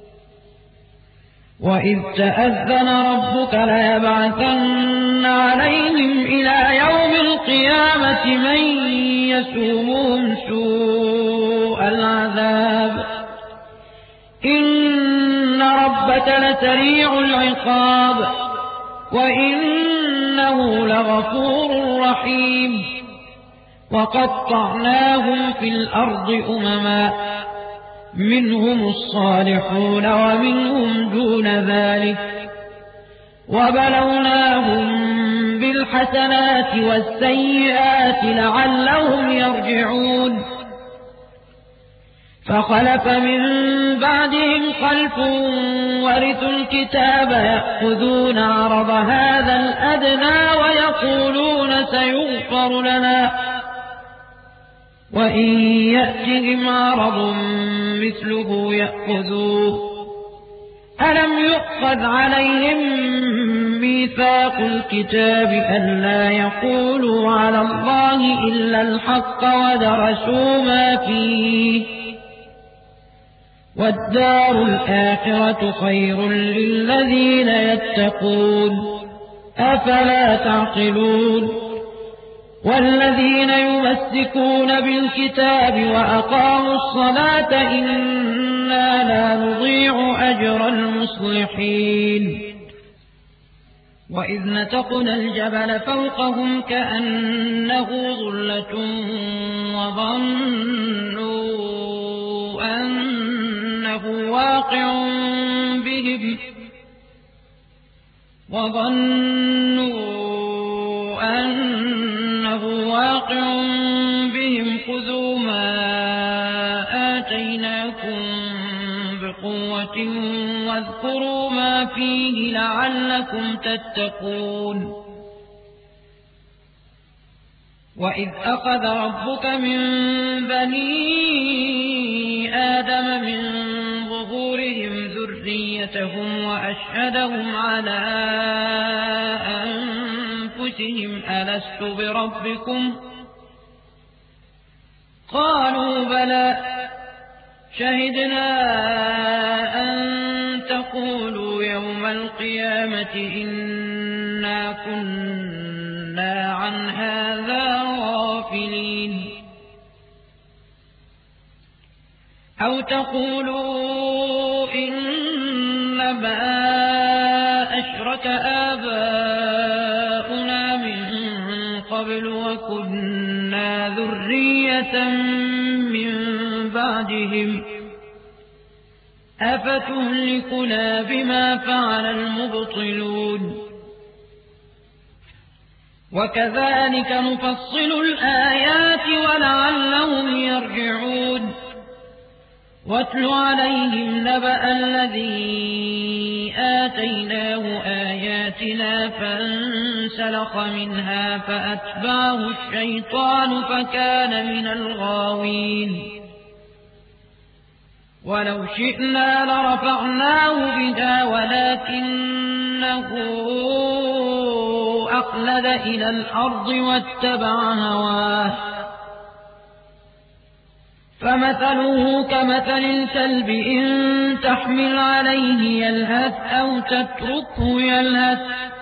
وإذ تأذن ربك ليبعثن عليهم إلى يوم القيامة من يسومهم سوء العذاب إن ربك لسريع العقاب وإنه لغفور رحيم وقطعناهم في الأرض أمما منهم الصالحون ومنهم دون ذلك وبلوناهم بالحسنات والسيئات لعلهم يرجعون فخلف من بعدهم خلف ورثوا الكتاب يأخذون عرض هذا الأدنى ويقولون سيغفر لنا وإن يأتهم عرض مثله يأخذوه ألم يؤخذ عليهم ميثاق الكتاب ألا يقولوا على الله إلا الحق ودرسوا ما فيه والدار الآخرة خير للذين يتقون أفلا تعقلون والذين يمسكون بالكتاب وأقاموا الصلاة إنا لا نضيع أجر المصلحين وإذ نتقنا الجبل فوقهم كأنه ظلة وظنوا أنه واقع بهم خذوا ما آتيناكم بقوة واذكروا ما فيه لعلكم تتقون وإذ أخذ ربك من بني آدم من ظهورهم ذريتهم وأشهدهم على أنفسهم ألست بربكم قالوا بلى شهدنا أن تقولوا يوم القيامة إنا كنا عن هذا غافلين أو تقولوا إنما أشرك آباؤنا من قبل وكنا ذرية من بعدهم أفتهلكنا بما فعل المبطلون وكذلك نفصل الآيات ولعلهم يرجعون واتل عليهم نبأ الذي آتيناه آياتنا فانسلخ منها فأتبعه الشيطان فكان من الغاوين ولو شئنا لرفعناه بها ولكنه أخلد إلى الأرض واتبع هواه فمثله كمثل الكلب إن تحمل عليه يلهث أو تتركه يلهث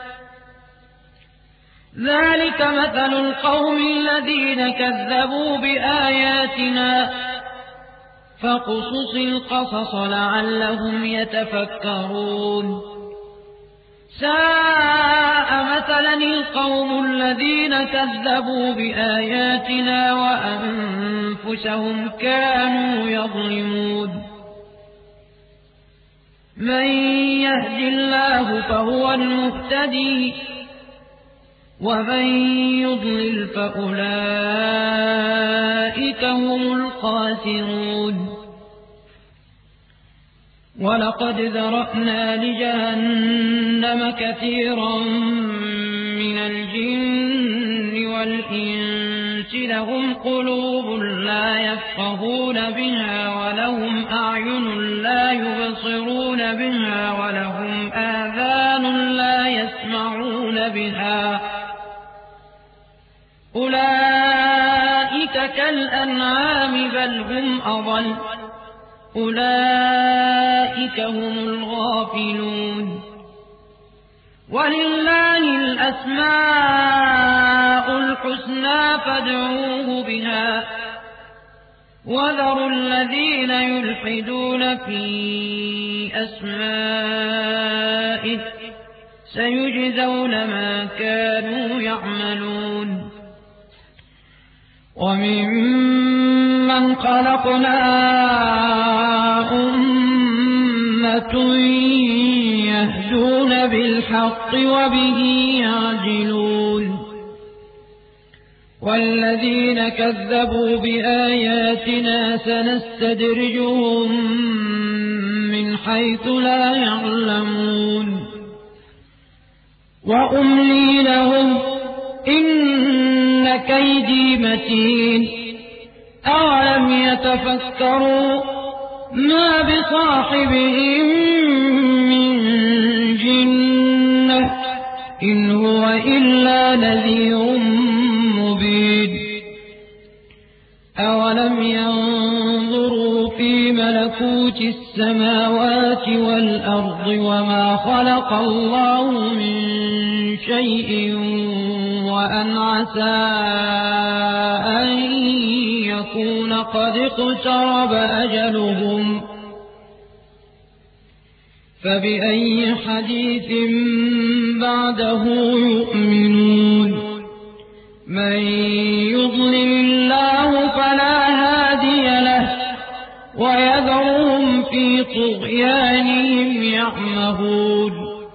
ذلك مثل القوم الذين كذبوا بآياتنا فاقصص القصص لعلهم يتفكرون ساء مثلا القوم الذين كذبوا بآياتنا وأنفسهم كانوا يظلمون من يهد الله فهو المهتدي ومن يضلل فأولئك هم الخاسرون ولقد ذرأنا لجهنم كثيرا من الجن والإنس لهم قلوب لا يفقهون بها ولهم أعين لا يبصرون بها ولهم آذان لا يسمعون بها أولئك كالأنعام بل هم أضل أولئك هم الغافلون ولله الأسماء الحسنى فادعوه بها وذروا الذين يلحدون في أسمائه سيجزون ما كانوا يعملون وممن خلقنا أمة يهدون بالحق وبه يعدلون والذين كذبوا بآياتنا سنستدرجهم من حيث لا يعلمون وأملي لهم إن كيدي متين أولم يتفكروا ما بصاحبهم من جنة إن هو إلا نذير مبين أولم ينظروا في ملكوت السماوات والأرض وما خلق الله من شيء وأن عسى أن يكون قد اقترب أجلهم فبأي حديث بعده يؤمنون من يضلل الله فلا هادي له ويذرهم في طغيانهم يعمهون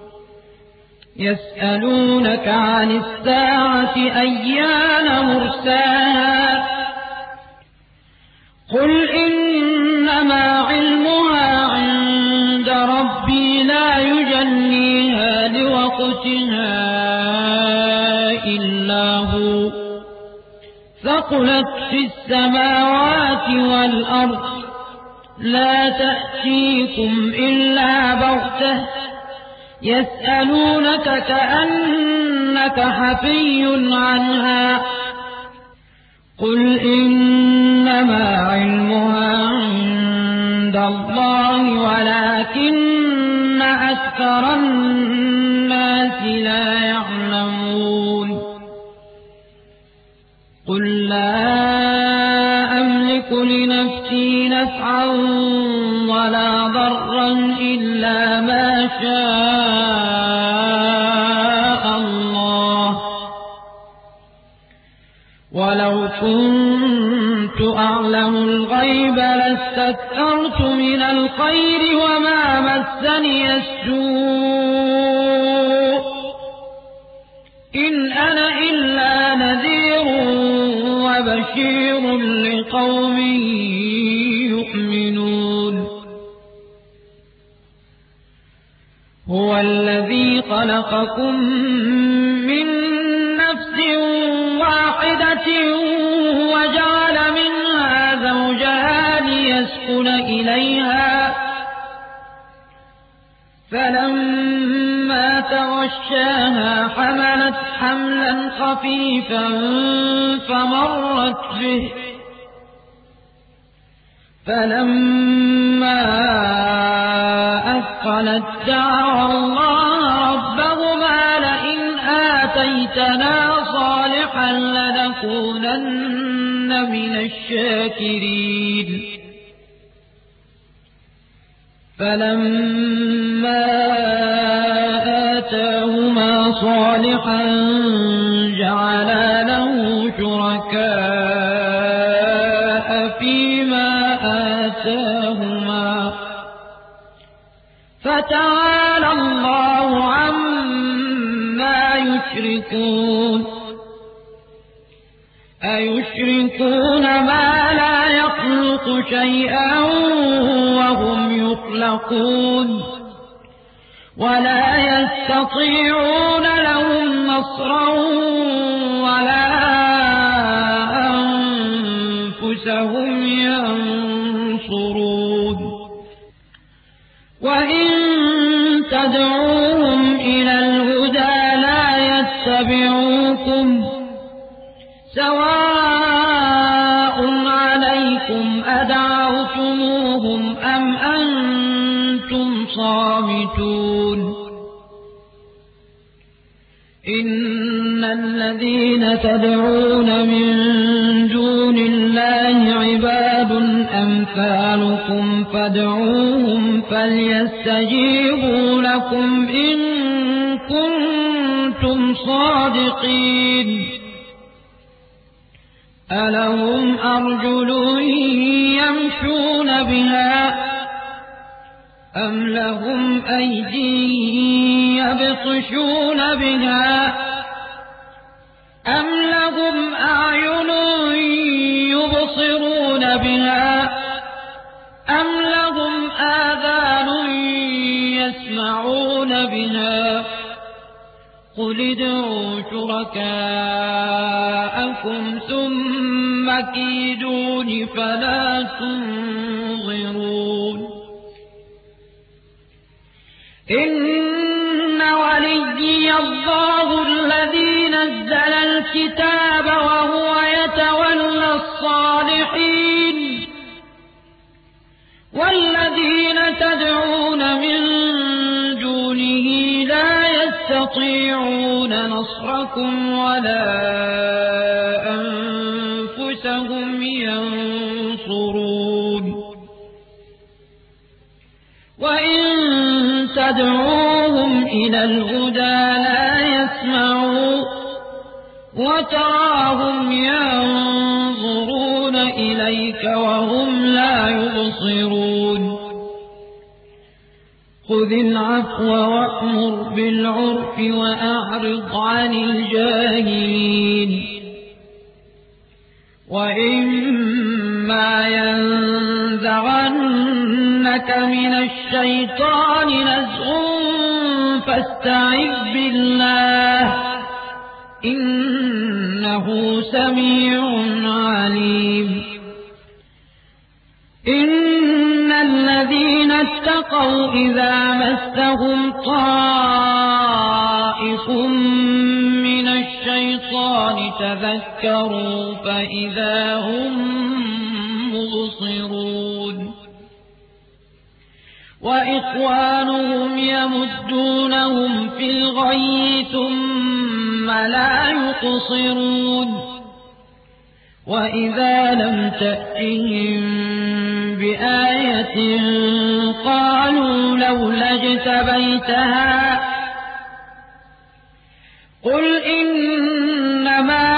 يسألونك عن الساعة أيان مرساها قل إنما علمها عند ربي لا يجليها لوقتها إلا هو ثقلت في السماوات والأرض لا تأتيكم إلا بغتة يسألونك كأنك حفي عنها قل إنما علمها عند الله ولكن أكثر الناس لا يعلمون قل لا أملك لنفسي نفعا ولا ضرا إلا ما شاء الله ولو كنت أعلم الغيب لاستكثرت من الخير وما مسني السوء إن أنا إلا نذير وبشير لقوم يؤمنون هو الذي خلقكم من نفس واحدة وجعل منها زوجها ليسكن إليها فلما تغشاها حملت حملا خفيفا فمرت به فلما أثقلت دعوا الله ربهما لئن آتيتنا صالحا لنكونن من الشاكرين فلما آتاهما صالحا صالحا جعل له شركاء فيما آتاهما فتعالى الله عما يشركون أيشركون ما لا يخلق شيئا وهم يخلقون ولا يستطيعون لهم نصرا ولا أنفسهم ينصرون وإن تدعوهم إلى الهدى لا يتبعوكم سواء عليكم أدعوتموهم أم أنتم صامتون إن الذين تدعون من دون الله عباد أمثالكم فادعوهم فليستجيبوا لكم إن كنتم صادقين ألهم أرجل يمشون بها أم لهم أيدي يبطشون بها أم لهم أعين يبصرون بها أم لهم آذان يسمعون بها قل ادعوا شركاءكم ثم كيدون فلا تنظرون إن وليي الله الذي نزل الكتاب وهو يتولى الصالحين والذين تدعون من دونه لا يستطيعون نصركم ولا أنفسهم ينصرون وإن تدعوهم إلى الهدى لا يسمعوا وتراهم ينظرون إليك وهم لا يبصرون خذ العفو وأمر بالعرف وأعرض عن الجاهلين وإما ينزغنك من الشيطان نزغ فاستعذ بالله إنه سميع عليم إن الذين اتقوا إذا مسهم طائف من الشيطان تذكروا فإذا هم مبصرون وإخوانهم يمدونهم في الغي ثم لا يقصرون وإذا لم تأتهم بآية قالوا لولا اجتبيتها قل إنما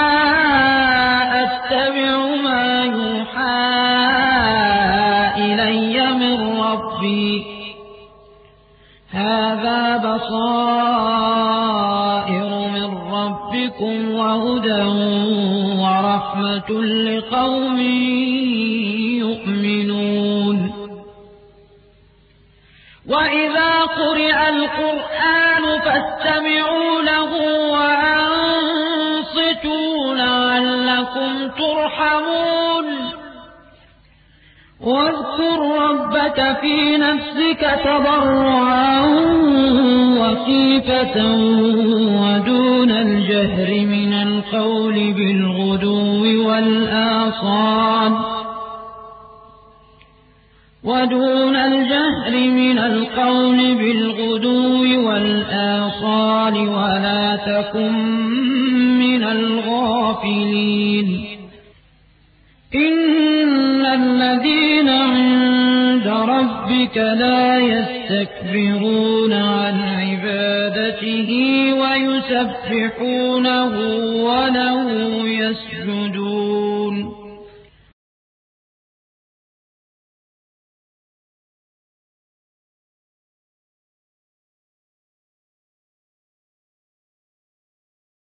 أتبع ما يوحى إلي من ربي هذا بصائر من ربكم وهدى ورحمة لقوم يؤمنون وإذا قرئ القرآن فاستمعوا له وأنصتوا لعلكم ترحمون واذكر ربك في نفسك تضرعا وخيفة ودون الجهر من القول بالغدو والآصال ولا تكن من الغافلين إن الذين عند ربك لا يستكبرون عن عبادته ويسبحونه وله يسجدون